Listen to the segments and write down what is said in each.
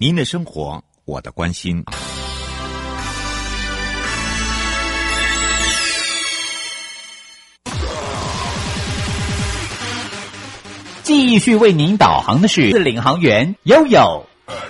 您的生活，我的关心。 继续为您导航的是领航员悠悠。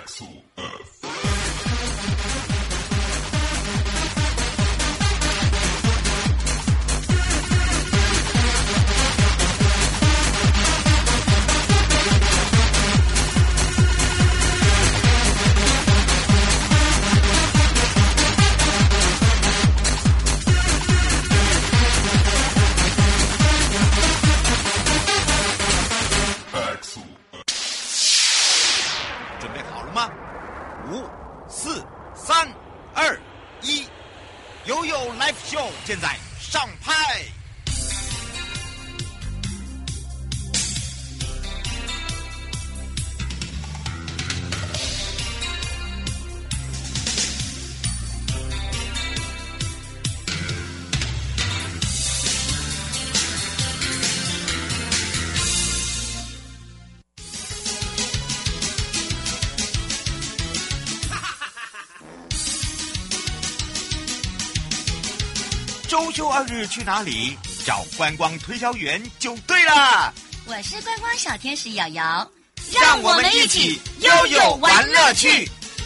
现在上拍。周休2日去哪里？找观光推销员就对了。 我是观光小天使瑶瑶， 让我们一起悠悠玩乐趣。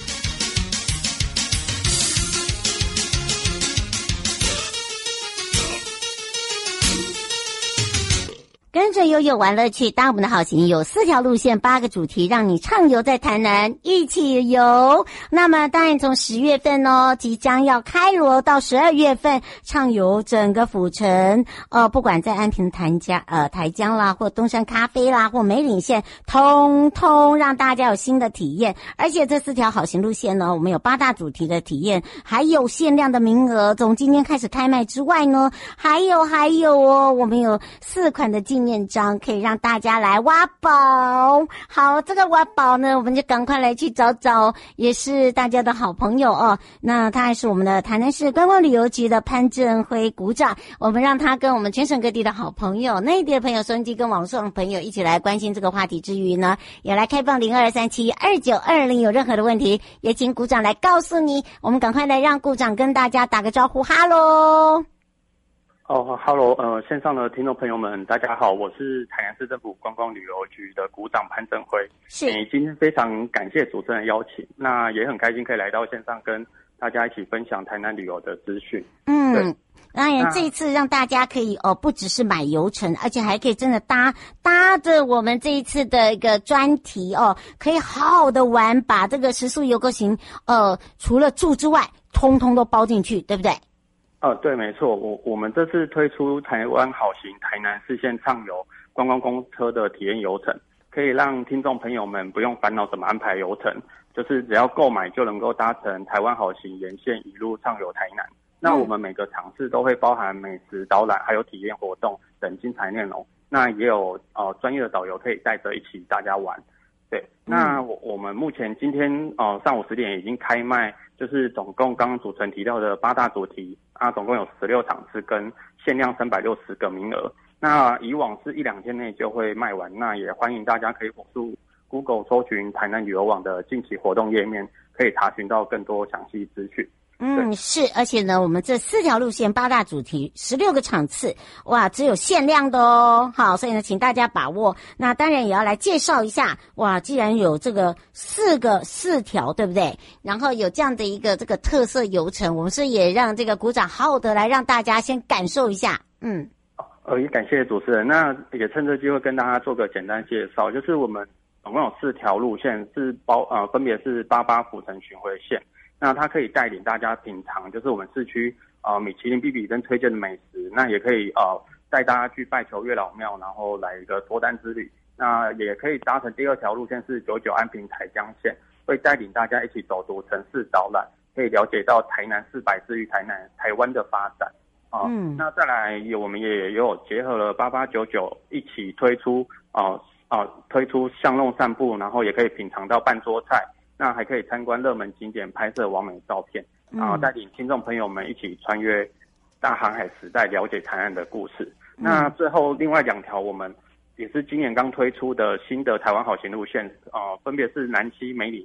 跟着悠悠玩乐趣，当我们的好行有4条路线，8个主题，让你畅游在台南，一起游。那么当然从10月份即将要开锣到12月份，畅游整个府城，不管在安平台江啦，或东山咖啡啦，或梅岭线，通通让大家有新的体验。而且这4条好行路线呢，我们有8大主题的体验，还有限量的名额，从今天开始开卖之外呢，还有我们有4款的纪念章可以让大家来挖宝。好，这个挖宝呢，我们就赶快来去找找，也是大家的好朋友哦。那他还是我们的台南市观光旅游局的潘正辉股长，我们让他跟我们全省各地的好朋友、内地的朋友、收音机跟网上的朋友一起来关心这个话题之余呢，也来开放02372920，有任何的问题也请股长来告诉你。我们赶快来让股长跟大家打个招呼，哈喽。 Hello， 线上的听众朋友们，大家好，我是台南市政府观光旅游局的股长潘正辉。 是， 今天非常感谢主持人的邀请，那也很开心可以来到线上跟大家一起分享台南旅游的资讯。 当然这一次让大家可以不只是买游程，而且还可以真的搭着我们这一次的一个专题可以好好的玩，把这个食宿游购行除了住之外，通通都包进去，对不对？ 对，没错，我们这次推出台湾好行台南市线畅游观光公车的体验游程，可以让听众朋友们不用烦恼怎么安排游程，就是只要购买就能够搭乘台湾好行沿线一路畅游台南。那我们每个场次都会包含美食导览还有体验活动等精彩内容，那也有专业的导游可以带着一起大家玩。对，那我们目前今天上午10点已经开卖，就是总共刚刚主持人提到的8大主题总共有16场次跟限量360个名额。那以往是1-2天内就会卖完，那也欢迎大家可以火速 Google 搜寻台南旅游网的近期活动页面，可以查询到更多详细资讯。 是，而且呢，我们这4条路线8大主题16个场次，哇，只有限量的哦。好，所以呢，请大家把握。那当然也要来介绍一下，哇，既然有这个4条，对不对？然后有这样的一个这个特色游程，我们是也让这个股长好好的来让大家先感受一下。 也感谢主持人。那也趁这机会跟大家做个简单介绍，就是我们总共有4条路线，是分别是88府城巡回线。那它可以带领大家品尝，就是我们市区米其林必比登推荐的美食，那也可以带大家去拜求月老庙，然后来一个脱单之旅。那也可以搭乘第2条路线是99安平台江线，会带领大家一起走读城市导览，可以了解到台南400之于台湾的发展。那再来我们也有结合了8899一起推出巷弄散步，然后也可以品尝到半桌菜。那还可以参观热门景点，拍摄完美照片，然后带领听众朋友们一起穿越大航海时代，了解台湾的故事。那最后另外2条我们也是今年刚推出的新的台湾好行路线，分别是南七梅里线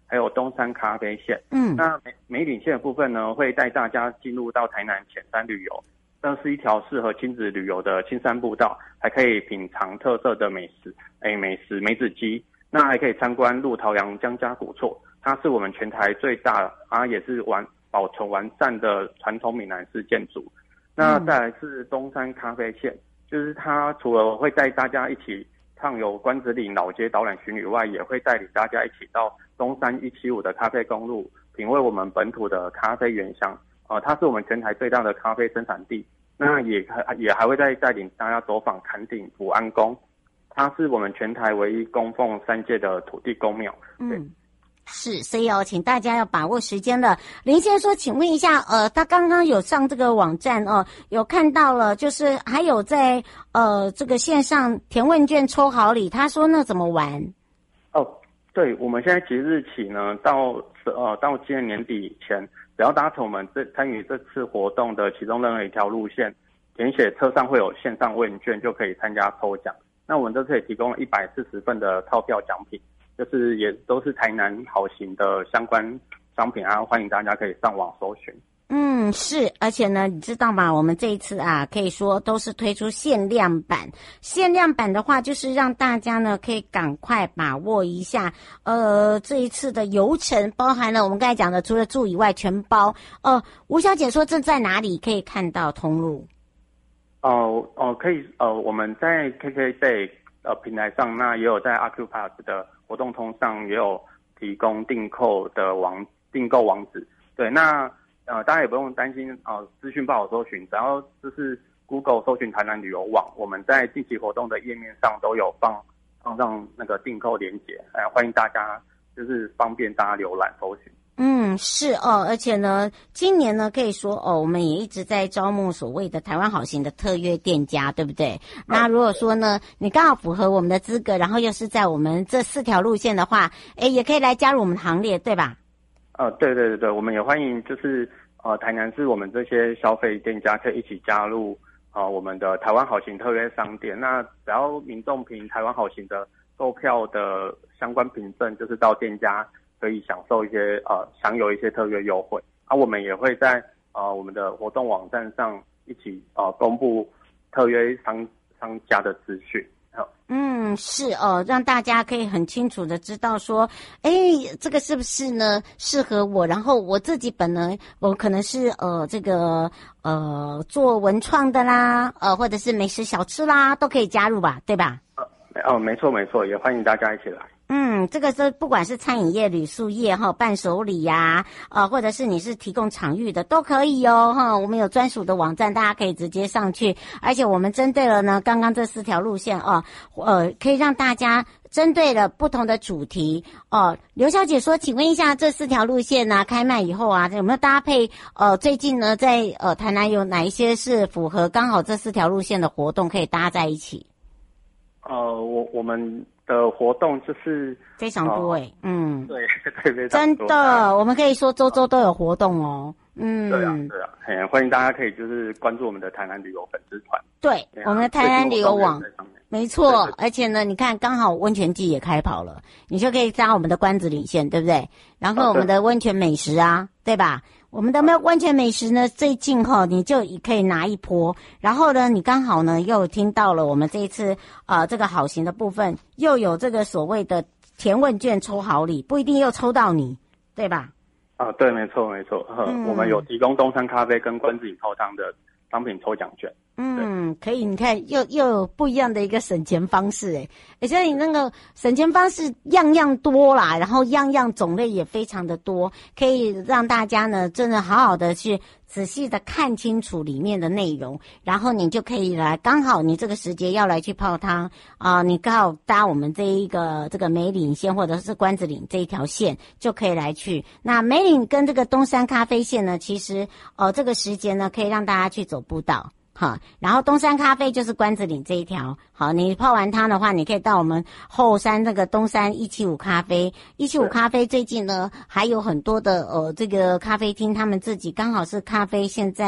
还有东山咖啡线。那梅岭线的部分呢，会带大家进入到台南浅山旅游。这是一条适合亲子旅游的青山步道，还可以品尝特色的美食梅子鸡。那还可以参观鹿桃阳江家古厝，它是我们全台最大也是保存完善的传统闽南式建筑。那再来是东山咖啡线，就是它除了会带大家一起畅游关子岭老街导览巡旅外，也会带领大家一起到东山175的咖啡公路，品味我们本土的咖啡原香。它是我们全台最大的咖啡生产地。那也还会再带领大家走访坎顶福安宫，它是我们全台唯一供奉3界的土地公庙。 是，所以请大家要把握时间了。林先生说，请问一下，他刚刚有上这个网站有看到了，就是还有在这个线上填问卷抽好礼，他说那怎么玩？ 对，我们现在即日起呢，到今年年底前，只要搭乘我们参与这次活动的其中任何一条路线，填写车上会有线上问卷，就可以参加抽奖。那我们这次也提供了140份的套票奖品，就是也都是台南好行的相关商品欢迎大家可以上网搜寻。 是，而且呢，你知道吗？我们这一次可以说都是推出限量版。限量版的话，就是让大家呢可以赶快把握一下。这一次的游程包含了我们刚才讲的，除了住以外全包。吴小姐说这在哪里可以看到通路？ 可以我们在 KKday 平台上，那也有在 Acupass 的活动通上也有提供订购网址。对，那大家也不用担心资讯不好搜寻，只要就是 Google 搜寻台南旅游网，我们在近期活动的页面上都有放上那个订购连结，欢迎大家就是方便大家浏览搜寻。 是而且呢，今年呢可以说我们也一直在招募所谓的台湾好行的特约店家，对不对？那如果说呢，你刚好符合我们的资格，然后又是在我们这4条路线的话，也可以来加入我们的行列，对吧？ 对，我们也欢迎，就是台南市我们这些消费店家可以一起加入我们的台湾好行特约商店。那只要民众凭台湾好行的购票的相关凭证，就是到店家可以享有一些特约优惠。我们也会在我们的活动网站上一起公布特约商家的资讯。 是让大家可以很清楚的知道说，这个是不是呢适合我？然后我自己我可能是做文创的啦，或者是美食小吃啦，都可以加入吧，对吧？ 没错，也欢迎大家一起来。 这个是不管是餐饮业、旅宿业伴手礼呀，或者是你是提供场域的都可以我们有专属的网站，大家可以直接上去。而且我们针对了呢刚刚这4条路线可以让大家针对了不同的主题刘小姐说，请问一下这4条路线呢开卖以后有没有搭配最近呢在台南有哪一些是符合刚好这4条路线的活动可以搭在一起？ 我们的活动就是非常多对，非常多， 真的，我们可以说周周都有活动对啊，欢迎大家可以就是关注我们的台南旅游粉丝团。 对，我们的台南旅游网，没错。而且呢，你看刚好温泉季也开跑了，你就可以搭我们的关子岭线，对不对？然后我们的温泉美食对吧？我们的温泉美食呢，最近你就可以拿一波。然后呢，你刚好呢又听到了我们这一次这个好行的部分，又有这个所谓的填问卷抽好礼，不一定又抽到你，对吧？ 对，没错。我们有提供东山咖啡跟关子岭泡汤的商品抽奖券。 可以，你看又有不一样的一个省钱方式所以你那个省钱方式样样多啦，然后样样种类也非常的多，可以让大家呢真的好好的去仔细的看清楚里面的内容，然后你就可以来，刚好你这个时节要来去泡汤你刚好搭我们这个梅岭线或者是关子岭这一条线就可以来去。那梅岭跟这个东山咖啡线呢，其实这个时节呢可以让大家去走步道。然后东山咖啡就是关子岭这一条。好，你泡完汤的话，你可以到我们后山那个东山175咖啡。175咖啡最近呢还有很多的这个咖啡厅，他们自己刚好是咖啡现在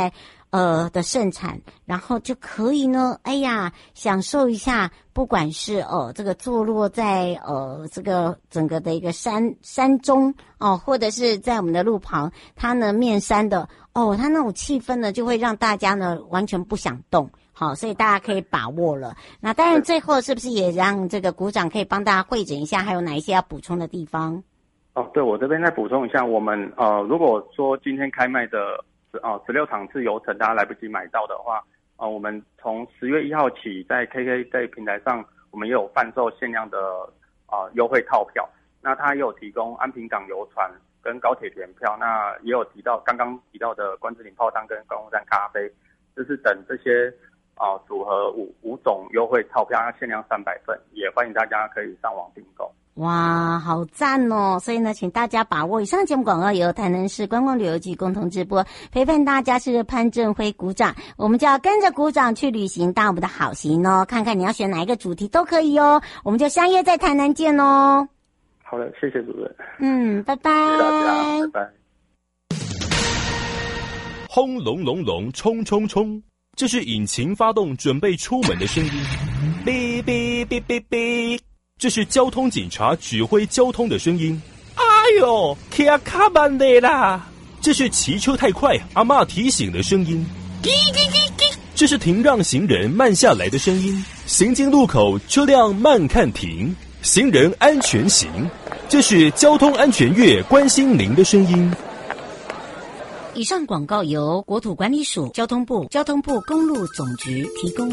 的盛产，然后就可以呢，哎呀，享受一下，不管是这个坐落在这个整个的一个山中或者是在我们的路旁，它呢面山的它那种气氛呢，就会让大家呢完全不想动。好，所以大家可以把握了。那当然，最后是不是也让这个股长可以帮大家汇诊一下，还有哪一些要补充的地方？ 对，我这边再补充一下，我们如果说今天开卖的16场自由城大家来不及买到的话，我们从10月1号起在 KKday 平台上，我们也有贩售限量的优惠套票。那它也有提供安平港游船跟高铁联票，那也有刚刚提到的关子岭泡汤跟观光站咖啡，就是等这些组合五种优惠套票，限量300份，也欢迎大家可以上网订购。 哇，好赞哦！所以呢，请大家把握以上节目广告，由台南市观光旅游局共同直播，陪伴大家是潘正辉股长，我们就要跟着股长去旅行，当我们的好行哦。看看你要选哪一个主题都可以哦，我们就相约在台南见哦。 好的，谢谢主任。 拜拜。 谢谢大家，拜拜。 轰隆隆隆，冲冲冲！这是引擎发动准备出门的声音。哔哔哔哔哔！这是交通警察指挥交通的声音。哎呦，卡慢的啦！这是骑车太快，阿嬷提醒的声音。这是停让行人慢下来的声音。行经路口，车辆慢看停，行人安全行。这是交通安全月关心您的声音。 以上广告由国土管理署、交通部公路总局提供。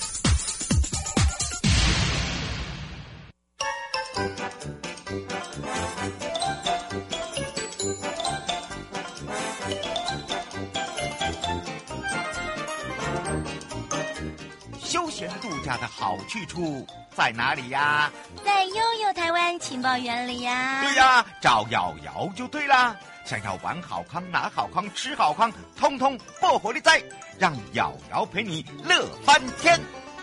休闲度假的好去处在哪里呀？ 在悠悠台湾情报园里呀。 对呀，找瑶瑶就对啦。想要玩好康、拿好康、吃好康，通通不活力在，让瑶瑶陪你乐翻天。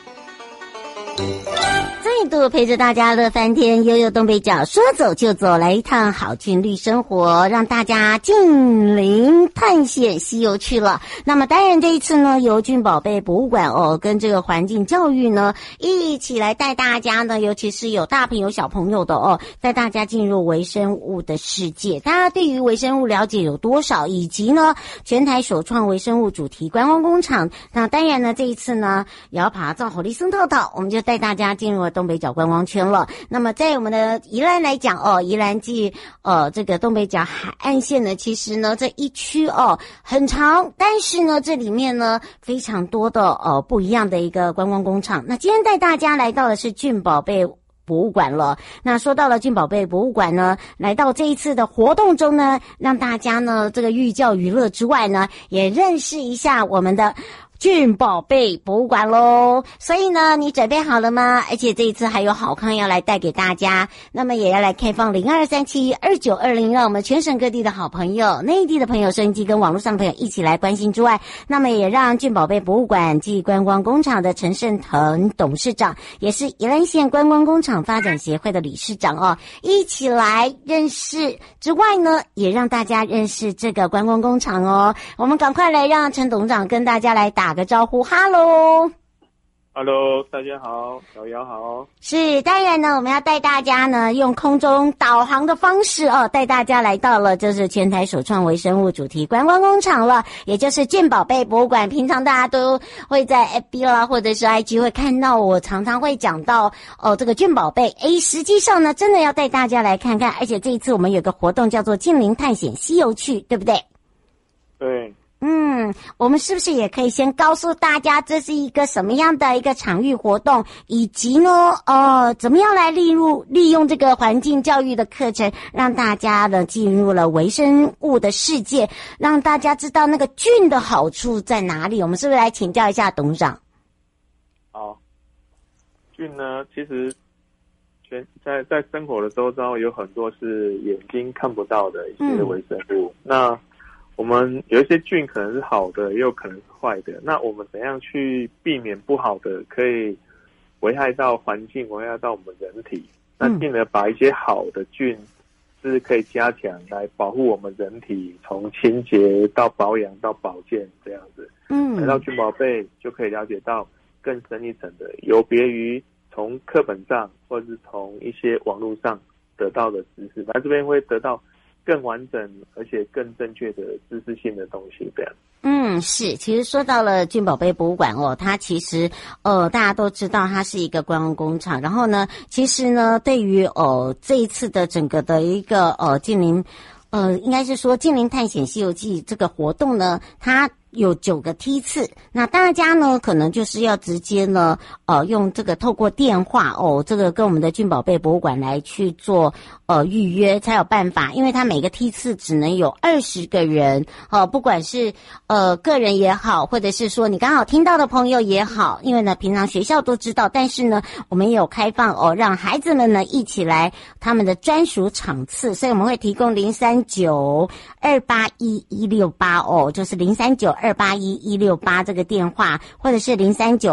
再度陪着大家乐翻天，悠悠东北角说走就走，来一趟好俊绿生活，让大家近邻探险西游去了。那么当然这一次呢，由俊宝贝博物馆跟这个环境教育呢一起来带大家呢，尤其是有大朋友小朋友的带大家进入微生物的世界。大家对于微生物了解有多少，以及呢全台首创微生物主题观光工厂。那当然呢这一次呢也要爬造火力森套套，我们就带大家进入了东北角观光圈了。那么在我们的宜兰来讲宜兰继这个东北角海岸线呢，其实呢这一区很长，但是呢这里面呢非常多的不一样的一个观光工厂。那今天带大家来到的是俊宝贝博物馆了。那说到了俊宝贝博物馆呢，来到这一次的活动中呢，让大家呢这个寓教于乐之外呢，也认识一下我们的俊宝贝博物馆咯。所以呢你准备好了吗？而且这一次还有好康要来带给大家，那么也要来开放02372920，让我们全省各地的好朋友、内地的朋友、收音机跟网络上的朋友一起来关心之外，那么也让俊宝贝博物馆暨观光工厂的陈胜腾董事长，也是宜兰县观光工厂发展协会的理事长一起来认识之外呢，也让大家认识这个观光工厂我们赶快来让陈董事长跟大家来打个招呼。哈喽 ，Hello， 大家好，瑶瑶好。 是，当然呢，我们要带大家呢用空中导航的方式带大家来到了就是全台首创微生物主题观光工厂了，也就是俊宝贝博物馆。平常大家都会在 FB 啦或者是 IG 会看到，我常常会讲到这个俊宝贝。实际上呢，真的要带大家来看看，而且这一次我们有个活动叫做近邻探险西游去，对不对？ 对。 我们是不是也可以先告诉大家这是一个什么样的一个场域活动，以及呢怎么样来利用这个环境教育的课程，让大家呢进入了微生物的世界，让大家知道那个菌的好处在哪里。我们是不是来请教一下董事长？ 好，菌呢其实在生活的周遭有很多是眼睛看不到的一些微生物，那我们有一些菌可能是好的，也有可能是坏的。那我们怎样去避免不好的，可以危害到环境，危害到我们人体？那进而把一些好的菌是可以加强来保护我们人体，从清洁到保养到保健这样子。来到菌宝贝就可以了解到更深一层的，有别于从课本上或者是从一些网络上得到的知识，来这边会得到更完整而且更正确的知识性的东西这样。 是，其实说到了菌宝贝博物馆它其实大家都知道它是一个观光工厂，然后呢，其实呢，对于这一次的整个的一个近邻应该是说近邻探险西游记这个活动呢，它有9个梯次，那大家呢可能就是要直接呢用这个透过电话这个跟我们的菌宝贝博物馆来去做预约才有办法，因为它每个梯次只能有20个人不管是个人也好，或者是说你刚好听到的朋友也好，因为呢平常学校都知道，但是呢我们也有开放让孩子们呢一起来他们的专属场次，所以我们会提供039-281-168就是039-281-168这个电话，或者是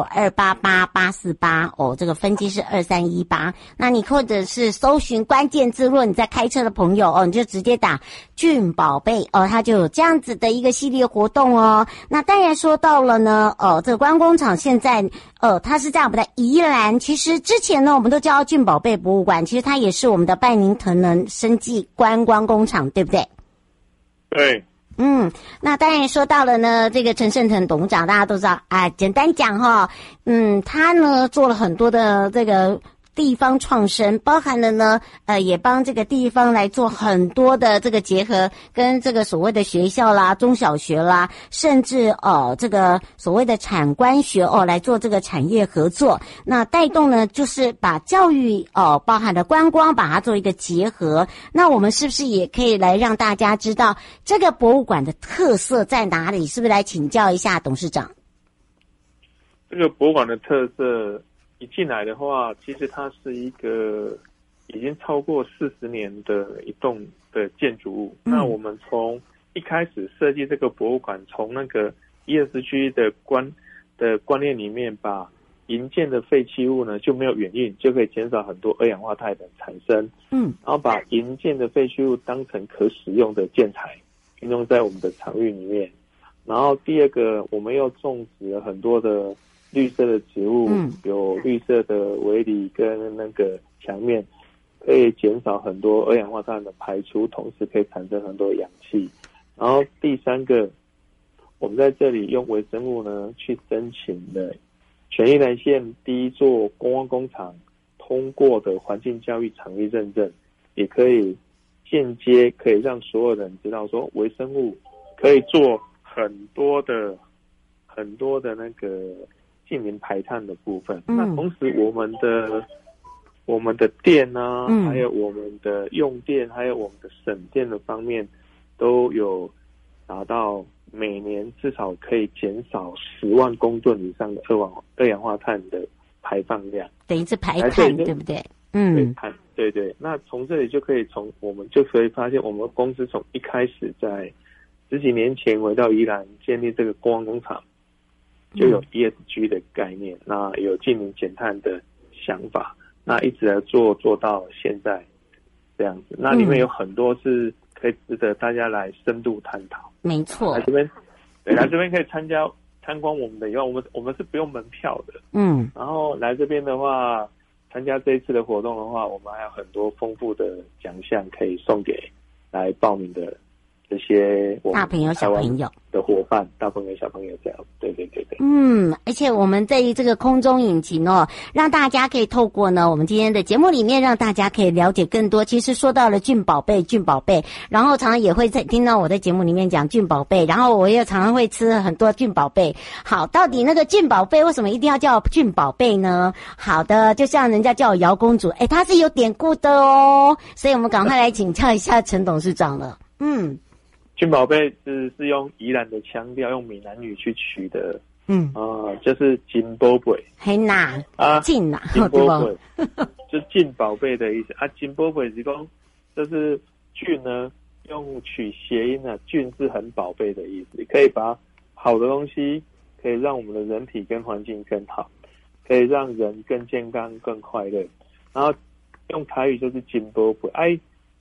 039-288-848这个分机是2318。那你或者是搜寻关键字，如果你在开车的朋友你就直接打菌宝贝它就有这样子的一个系列活动那当然说到了呢这个观光工厂现在它是在我们的宜兰，其实之前呢我们都叫菌宝贝博物馆，其实它也是我们的拜宁腾能生技观光工厂，对不对？ 对。 那当然说到了呢，这个陈胜腾董事长大家都知道简单讲他呢做了很多的这个地方创生，包含了呢也帮这个地方来做很多的这个结合，跟这个所谓的学校啦、中小学啦，甚至这个所谓的产官学来做这个产业合作，那带动呢就是把教育包含了观光把它做一个结合。那我们是不是也可以来让大家知道这个博物馆的特色在哪里？是不是来请教一下董事长？ 这个博物馆的特色一进来的话，其实它是一个已经超过40年的一栋的建筑物。那我们从一开始设计这个博物馆，从那个ESG的观念里面，把营建的废弃物呢就没有远运，就可以减少很多二氧化碳的产生。然后把营建的废弃物当成可使用的建材，运用在我们的场域里面。然后第二个，我们又种植了很多的绿色的植物，有绿色的围篱跟那个墙面，可以减少很多二氧化碳的排出，同时可以产生很多氧气。然后第三个，我们在这里用微生物呢去申请了全宜兰县第一座观光工厂通过的环境教育场域认证，也可以间接可以让所有人知道说微生物可以做很多的那个近邻排碳的部分。那同时我们的电还有我们的用电，还有我们的省电的方面，都有达到每年至少可以减少10万公吨以上的二氧化碳的排放量， 等于是排碳，对不对？ 对。那从这里我们就可以发现，我们公司从一开始在10几年前回到宜兰建立这个观光工厂，就有 ESG 的概念，那有近邻减碳的想法，那一直来做到现在这样子。那里面有很多是可以值得大家来深度探讨。 没错， 来这边可以参观我们的以外，我们是不用门票的。然后来这边的话，参加这一次的活动的话，我们还有很多丰富的奖项可以送给来报名的这些我们大朋友小朋友的伙伴，大朋友小朋友这样。对。 而且我们在这个空中引擎让大家可以透过呢我们今天的节目里面，让大家可以了解更多。其实说到了菌宝贝，然后常常也会在听到我在节目里面讲菌宝贝，然后我也常常会吃很多菌宝贝。好，到底那个菌宝贝为什么一定要叫菌宝贝呢？好的，就像人家叫我姚公主，它是有典故的所以我们赶快来请教一下陈董事长了。 菌宝贝是用宜兰的腔调，用闽南语去取的。就是金宝贝， 嘿呐金呐， 金宝贝就金宝贝的意思金宝贝是讲就是菌呢，用取谐音菌是很宝贝的意思，可以把好的东西可以让我们的人体跟环境更好，可以让人更健康更快乐。然后用台语就是金宝贝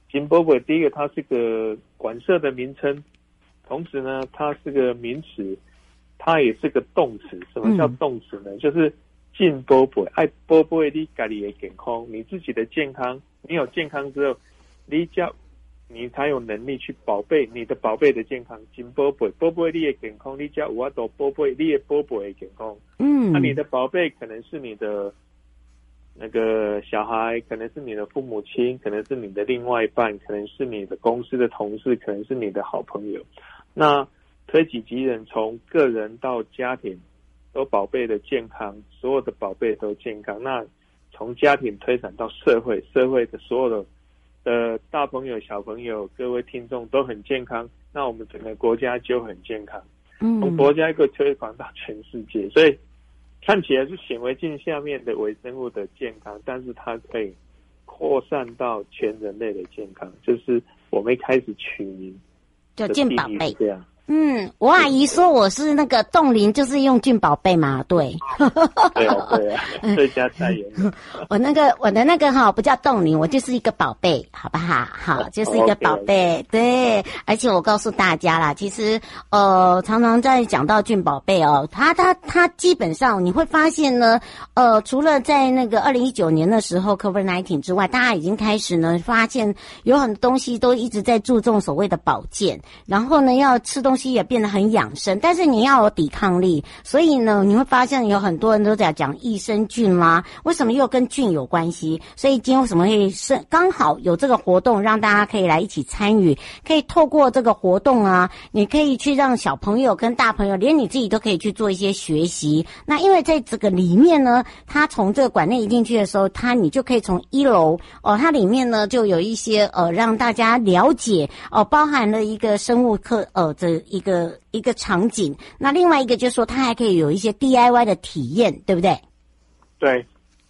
金宝贝第一个它是个馆舍的名称，同时呢它是个名词，它也是个动词。什么叫动词呢？就是进宝贝，爱宝贝你家里的健康，你自己的健康，你有健康之后，你才有能力去宝贝你的宝贝的健康。金宝贝，宝贝你的健康，你才有法度宝贝你的宝贝的健康。那你的宝贝可能是你的那个小孩，可能是你的父母亲，可能是你的另外一半，可能是你的公司的同事，可能是你的好朋友。那推己及人，从个人到家庭都宝贝的健康，所有的宝贝都健康。那从家庭推展到社会，社会的所有的大朋友小朋友各位听众都很健康，那我们整个国家就很健康。从国家一个推广到全世界，所以看起来是显微镜下面的微生物的健康，但是它可以扩散到全人类的健康，就是我们一开始取名就健宝贝这样。 我阿姨说我是那个冻龄，就是用菌宝贝嘛，对。 对啊，最佳代言人。 我的那个不叫冻龄，我就是一个宝贝，好不好？好，就是一个宝贝，对。而且我告诉大家啦，其实常常在讲到菌宝贝它基本上你会发现呢，除了在那个2019年的时候 COVID-19 之外，大家已经开始呢发现有很多东西都一直在注重所谓的保健，然后呢要吃东西也变得很养生，但是你要有抵抗力，所以呢你会发现有很多人都在讲益生菌啦，为什么又跟菌有关系？所以今天为什么会刚好有这个活动让大家可以来一起参与，可以透过这个活动啊，你可以去让小朋友跟大朋友连你自己都可以去做一些学习。那因为在这个里面呢，它从这个馆内一进去的时候，你就可以从1楼它里面呢就有一些让大家了解包含了一个生物课这一个场景。那另外一个就是说它还可以有一些 DIY 的体验，对不对？ 对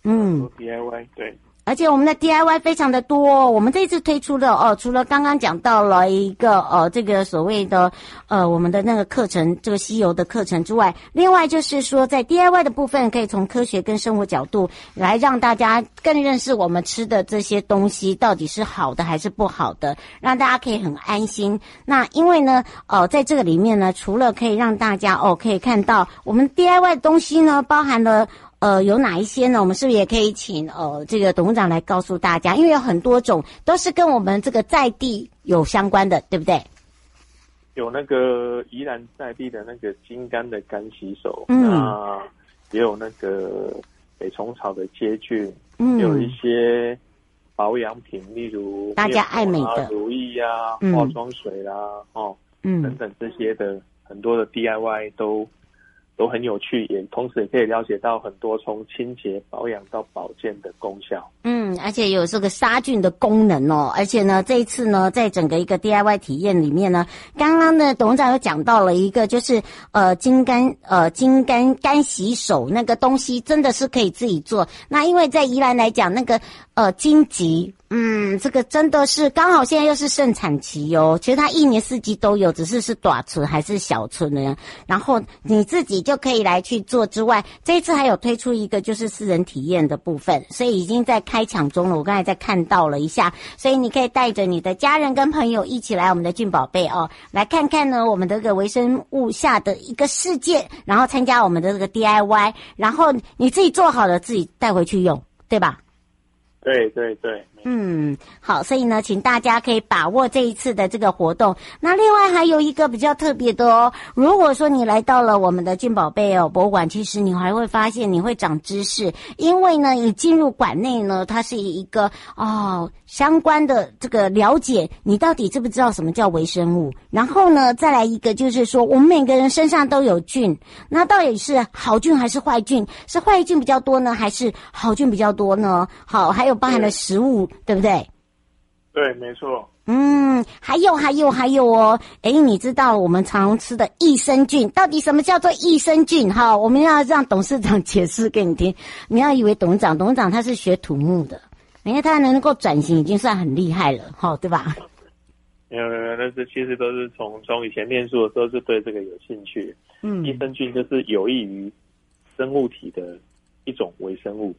，DIY 对。 而且我们的 DIY 非常的多我们这次推出的除了刚刚讲到了一个这个所谓的我们的那个课程，这个西游的课程之外，另外就是说在 DIY 的部分可以从科学跟生活角度来让大家更认识我们吃的这些东西到底是好的还是不好的，让大家可以很安心。那因为呢在这个里面呢，除了可以让大家可以看到我们 DIY 的东西呢包含了有哪一些呢？我们是不是也可以请这个董事长来告诉大家？因为有很多种都是跟我们这个在地有相关的，对不对？ 有那个宜兰在地的那个金柑的干洗手，那也有那个北虫草的接菌，也有一些保养品，例如大家爱美的乳液啊、化妆水啦，等等这些的很多的 DIY 都很有趣，也同时也可以了解到很多从清洁保养到保健的功效。 而且有这个杀菌的功能而且呢这一次呢在整个一个 DIY 体验里面呢，刚刚的董事长有讲到了一个就是金柑干洗手，那个东西真的是可以自己做。那因为在宜兰来讲那个荆棘这个真的是刚好现在又是盛产期其实它一年四季都有，只是短存还是小存的。然后你自己就可以来去做之外，这一次还有推出一个就是私人体验的部分，所以已经在开抢中了，我刚才在看到了一下，所以你可以带着你的家人跟朋友一起来我们的菌宝贝来看看呢我们的这个微生物下的一个世界，然后参加我们的这个 DIY， 然后你自己做好了自己带回去用，对吧？ 对， 好，所以呢请大家可以把握这一次的这个活动。那另外还有一个比较特别的如果说你来到了我们的菌宝贝博物馆，其实你还会发现你会长知识，因为呢你进入馆内呢，它是一个相关的这个了解你到底知不知道什么叫微生物，然后呢再来一个就是说我们每个人身上都有菌，那到底是好菌还是坏菌，是坏菌比较多呢还是好菌比较多呢？好，还有包含了食物，对不对？ 对，没错。 还有你知道我们常吃的益生菌，到底什么叫做益生菌？我们要让董事长解释给你听。你要以为董事长他是学土木的，因为他能够转型已经算很厉害了，对吧？ 没有，那这其实都是从以前念书的时候就对这个有兴趣。益生菌就是有益于生物体的一种微生物。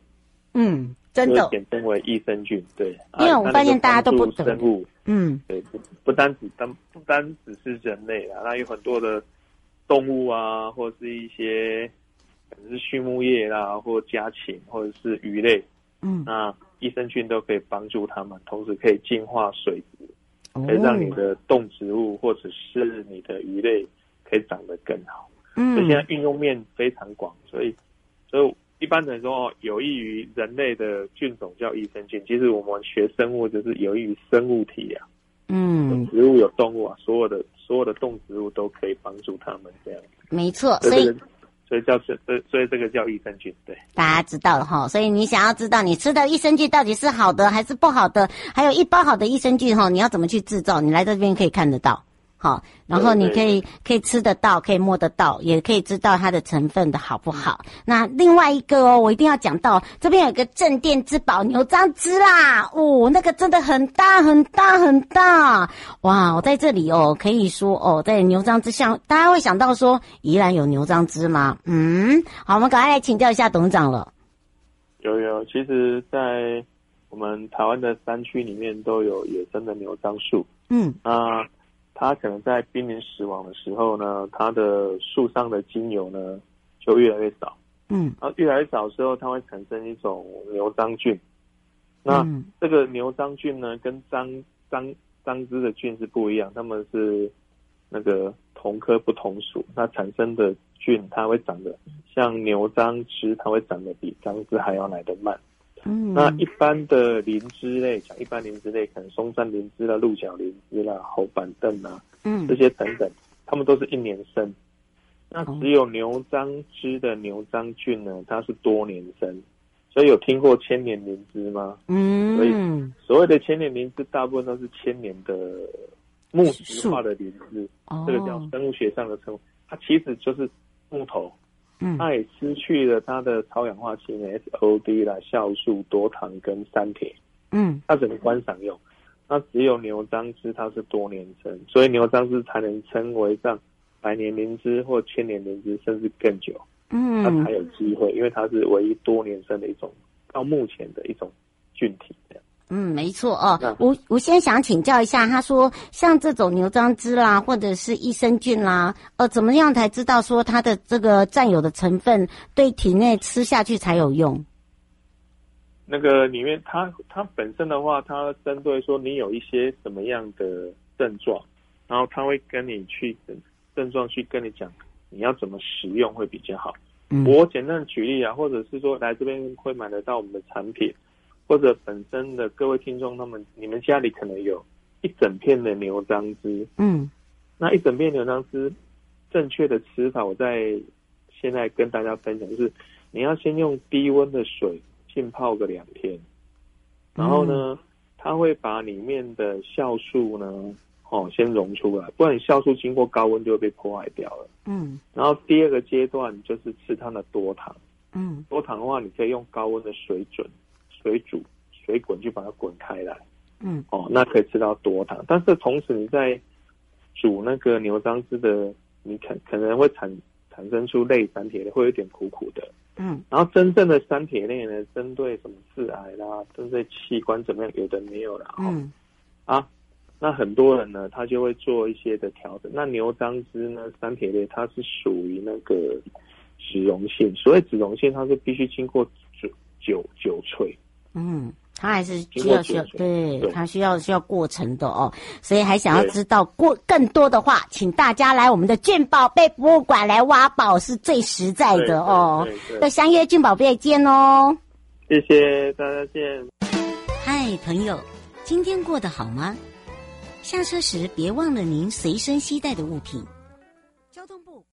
真的， 简称为益生菌。对， 因为我发现大家都不懂生物， 对， 不单只是人类啦，那有很多的动物啊，或者是一些可能是畜牧业啦，或家禽，或者是鱼类，那益生菌都可以帮助它们，同时可以净化水质，可以让你的动植物或者是你的鱼类可以长得更好。所以现在运用面非常广，所以一般人说有益于人类的菌种叫益生菌，其实我们学生物就是有益于生物体啊，有植物有动物啊，所有的动植物都可以帮助它们这样。 没错，所以这个叫益生菌，对， 大家知道了哈。所以你想要知道你吃的益生菌到底是好的还是不好的，还有一包好的益生菌哈，你要怎么去制造？你来这边可以看得到。好，然后你可以吃得到，可以摸得到，也可以知道它的成分的好不好。那另外一个我一定要讲到，这边有个镇店之宝牛樟芝啦，那个真的很大很大很大，哇！我在这里可以说在牛樟芝像大家会想到说，宜兰有牛樟芝吗？好，我们赶快来请教一下董事长了。 有，其实，在我们台湾的山区里面都有野生的牛樟树，它可能在濒临死亡的时候呢，它的树上的精油呢就越来越少。然后越来越少的时候，它会产生一种牛樟菌。那这个牛樟菌呢，跟樟芝的菌是不一样，它们是那个同科不同属。那产生的菌，它会长得像牛樟芝，它会长得比樟芝还要来得慢。那一般的灵芝类，讲一般灵芝类，可能松山灵芝啦、鹿角灵芝啦、猴板凳啦，这些等等，它们都是1年生。那只有牛樟芝的牛樟菌呢，它是多年生。所以有听过千年灵芝吗？所以所谓的千年灵芝，大部分都是1000年的木质化的灵芝，这个叫生物学上的称呼。它其实就是木头。它也失去了它的超氧化氢 SOD 啦、酵素、多糖跟三铁。它只能观赏用。那只有牛樟芝它是多年生，所以牛樟芝才能称为上100年灵芝或1000年灵芝，甚至更久。它才有机会，因为它是唯一多年生的一种，到目前的一种菌体这样。 没错我先想请教一下，他说像这种牛樟芝啦，或者是益生菌啦，怎么样才知道说它的这个占有的成分对体内吃下去才有用？ 那个里面它本身的话，它针对说你有一些什么样的症状，然后它会跟你去症状去跟你讲你要怎么使用会比较好。我简单的举例啊，或者是说来这边会买得到我们的产品，或者本身的各位听众，你们家里可能有一整片的牛樟芝，那一整片牛樟芝正确的吃法，我现在跟大家分享，就是你要先用低温的水浸泡个2天，然后呢，它会把里面的酵素呢，先溶出来，不然你酵素经过高温就会被破坏掉了。然后第二个阶段就是吃它的多糖，多糖的话，你可以用高温的水煮水滚去把它滚开来，那可以吃到多糖。但是同时你在煮那个牛樟芝的，你可能会产生出类三铁类，会有点苦苦的。然后真正的三铁类呢，针对什么致癌啦，针对器官怎么样，有的没有啦。那很多人呢，他就会做一些的调整。那牛樟芝呢，三铁类它是属于那个脂溶性，所谓脂溶性，它是必须经过酒萃。 它还是需要对，它需要过程的所以还想要知道更多的话，请大家来我们的菌宝贝博物馆来挖宝是最实在的要相约菌宝贝见谢谢大家见。 嗨，朋友，今天过得好吗？下车时别忘了您随身携带的物品。交通部